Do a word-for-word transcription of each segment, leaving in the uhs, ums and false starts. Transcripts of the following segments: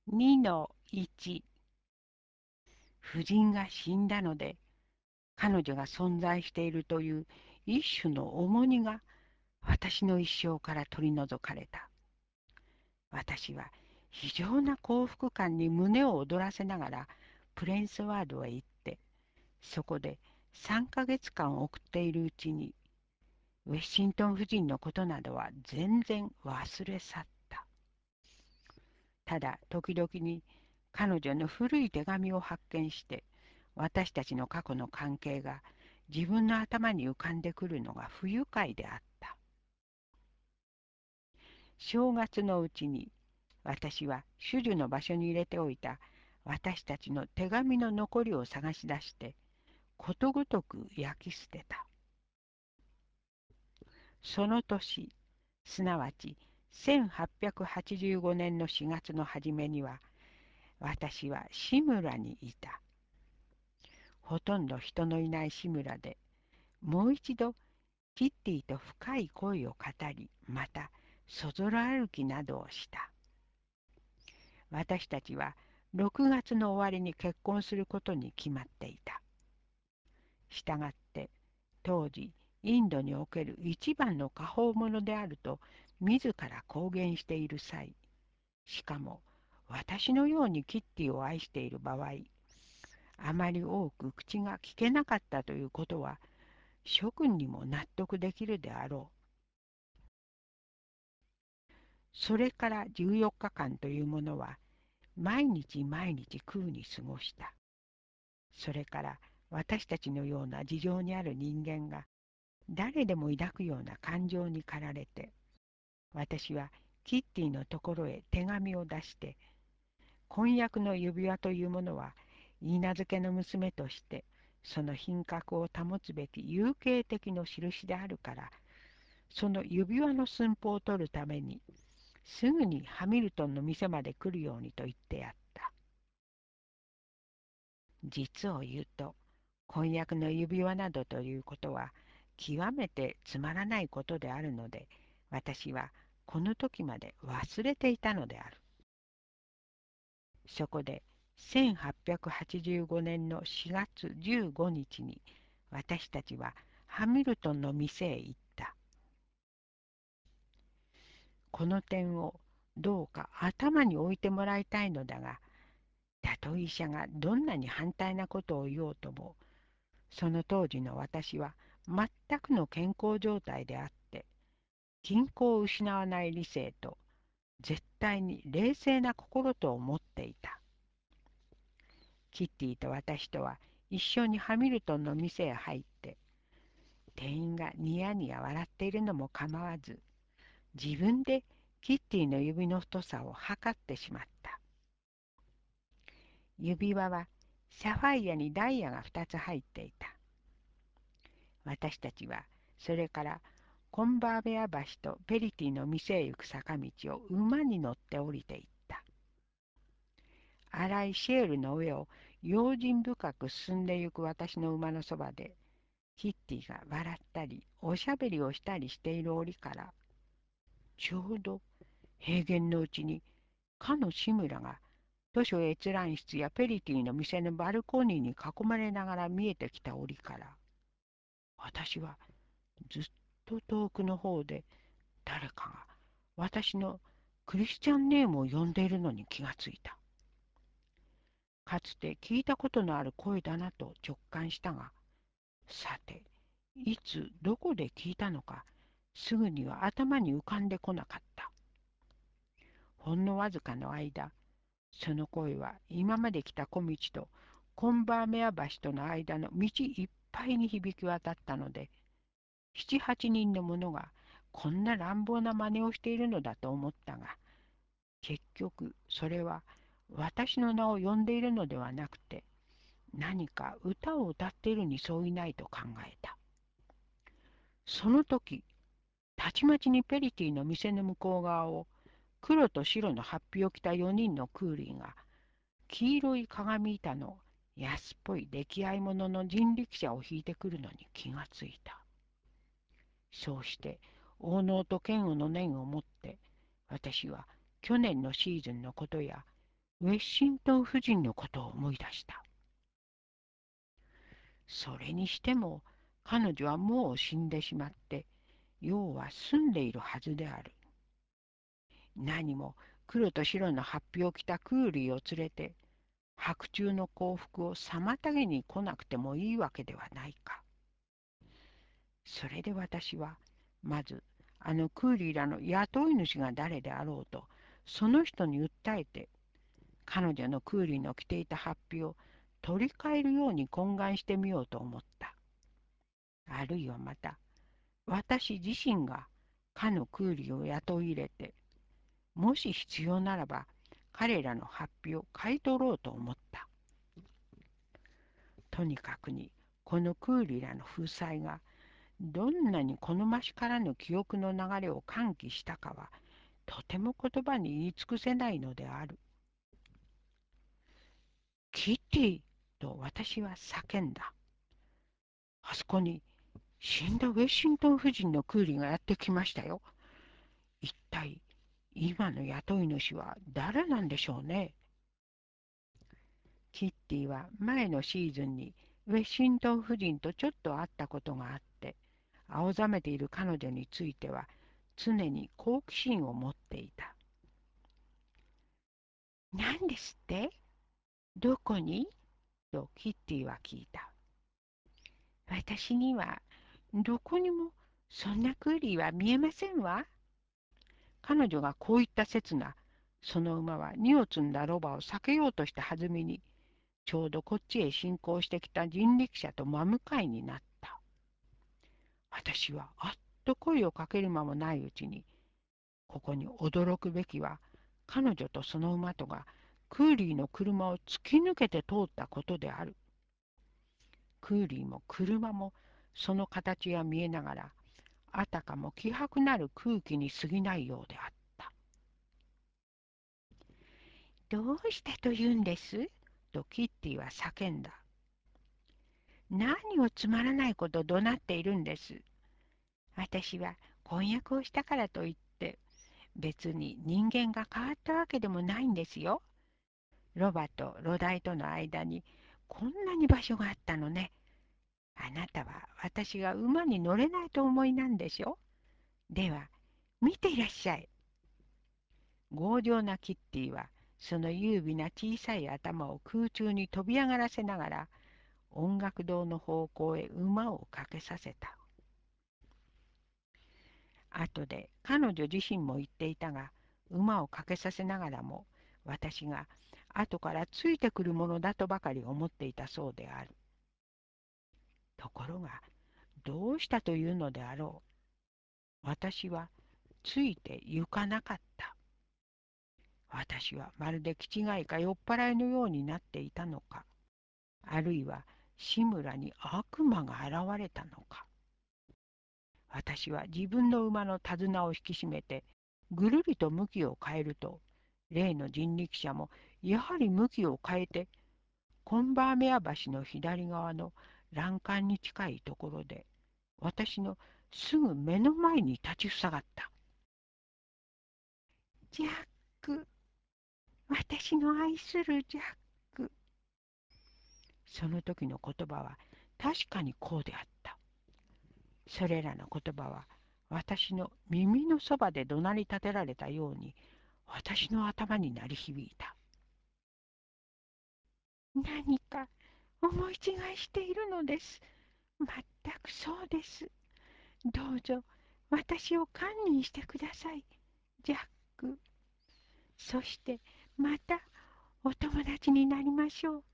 にのいち、夫人が死んだので、彼女が存在しているという一種の重荷が私の一生から取り除かれた。私は非常な幸福感に胸を躍らせながらプレンスワードへ行って、そこでさんかげつかん送っているうちに、ウェシントン夫人のことなどは全然忘れ去った。ただ時々に彼女の古い手紙を発見して、私たちの過去の関係が自分の頭に浮かんでくるのが不愉快であった。正月のうちに私は主樹の場所に入れておいた私たちの手紙の残りを探し出して、ことごとく焼き捨てた。その年、すなわちせんはっぴゃくはちじゅうごねんのしがつの初めには、私は志村にいた。ほとんど人のいない志村で、もう一度キッティと深い恋を語り、またそぞろ歩きなどをした。私たちはろくがつの終わりに結婚することに決まっていた。したがって、当時インドにおける一番の果報者であると自ら公言している際、しかも私のようにキッティを愛している場合、あまり多く口が聞けなかったということは諸君にも納得できるであろう。それからじゅうよっかかんというものは毎日毎日空に過ごした。それから私たちのような事情にある人間が誰でも抱くような感情に駆られて、私はキッティのところへ手紙を出して、婚約の指輪というものは許嫁の娘としてその品格を保つべき有形的の印であるから、その指輪の寸法を取るためにすぐにハミルトンの店まで来るようにと言ってやった。実を言うと、婚約の指輪などということは極めてつまらないことであるので、私はこの時まで忘れていたのである。そこでせんはっぴゃくはちじゅうごねんのしがつじゅうごにちに私たちはハミルトンの店へ行った。この点をどうか頭に置いてもらいたいのだが、たとえ医者がどんなに反対なことを言おうとも、その当時の私は全くの健康状態であって、均衡を失わない理性と絶対に冷静な心とを持っていた。キッティと私とは一緒にハミルトンの店へ入って、店員がニヤニヤ笑っているのも構わず、自分でキッティの指の太さを測ってしまった。指輪はサファイアにダイヤがふたつ入っていた。私たちはそれからコンバーベア橋とペリティの店へ行く坂道を馬に乗って降りていった。荒いシェールの上を用心深く進んでゆく私の馬のそばで、キッティが笑ったりおしゃべりをしたりしている折から、ちょうど平原のうちにかの志村が図書閲覧室やペリティの店のバルコニーに囲まれながら見えてきた折から、私はずっと遠くの方で誰かが私のクリスチャンネームを呼んでいるのに気がついた。かつて聞いたことのある声だなと直感したが、さて、いつどこで聞いたのかすぐには頭に浮かんでこなかった。ほんのわずかの間、その声は今まで来た小道とコンバーメア橋との間の道いっぱいに響き渡ったので、七八人の者がこんな乱暴な真似をしているのだと思ったが、結局それは私の名を呼んでいるのではなくて、何か歌を歌っているに相違ないと考えた。その時、たちまちにペリティの店の向こう側を黒と白の法被を着たよにんのクーリーが黄色い鏡板の安っぽい出来合い物の人力車を引いてくるのに気がついた。そうして王能と剣王の念を持って、私は去年のシーズンのことやウェッシントン夫人のことを思い出した。それにしても、彼女はもう死んでしまって、要は住んでいるはずである。何も黒と白の法被を着たクーリーを連れて、白昼の幸福を妨げに来なくてもいいわけではないか。それで私は、まず、あのクーリーらの雇い主が誰であろうと、その人に訴えて、彼女のクーリーの着ていた法被を取り替えるように懇願してみようと思った。あるいはまた、私自身がかのクーリーを雇い入れて、もし必要ならば彼らの法被を買い取ろうと思った。とにかくに、このクーリーらの風采がどんなに好ましからぬ記憶の流れを喚起したかは、とても言葉に言い尽くせないのである。キッティと私は叫んだ。あそこに死んだウェシントン夫人のクーリーがやってきましたよ。一体今の雇い主は誰なんでしょうね。キッティは前のシーズンにウェシントン夫人とちょっと会ったことがあって、青ざめている彼女については常に好奇心を持っていた。何ですって？どこに？とキッティは聞いた。私にはどこにもそんなクーリーは見えませんわ。彼女がこう言った刹那、その馬は荷を積んだロバを避けようとしたはずみに、ちょうどこっちへ進行してきた人力車と真向かいになった。私はあっと声をかける間もないうちに、ここに驚くべきは、彼女とその馬とがクーリーの車を突き抜けて通ったことである。クーリーも車もその形が見えながら、あたかも気迫なる空気に過ぎないようであった。どうしたと言うんです？とキッティは叫んだ。何をつまらないことを怒鳴っているんです。私は婚約をしたからといって、別に人間が変わったわけでもないんですよ。ロバとロダイとの間にこんなに場所があったのね。あなたは私が馬に乗れないと思いなんでしょ？では、見ていらっしゃい。強情なキッティは、その優美な小さい頭を空中に飛び上がらせながら、音楽堂の方向へ馬をかけさせた。後で彼女自身も言っていたが、馬をかけさせながらも、私が後からついてくるものだとばかり思っていたそうである。ところが、どうしたというのであろう。私はついて行かなかった。私はまるで気違いか酔っ払いのようになっていたのか、あるいは志村に悪魔が現れたのか。私は自分の馬の手綱を引き締めて、ぐるりと向きを変えると、例の人力車もやはり向きを変えて、コンバーメア橋の左側の欄干に近いところで、私のすぐ目の前に立ちふさがった。ジャック、私の愛するジャック。その時の言葉は確かにこうであった。それらの言葉は私の耳のそばで怒鳴り立てられたように私の頭に鳴り響いた。何か思い違いしているのです。まったくそうです。どうぞ私を堪忍してください、ジャック。そしてまたお友達になりましょう。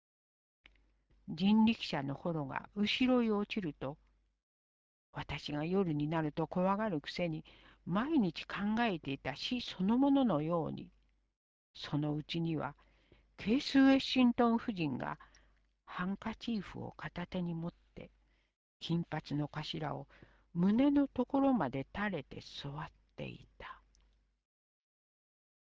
人力車の炎が後ろへ落ちると、私が夜になると怖がるくせに毎日考えていた死そのもののように、そのうちにはケース・ウェッシントン夫人がハンカチーフを片手に持って金髪の頭を胸のところまで垂れて座っていた。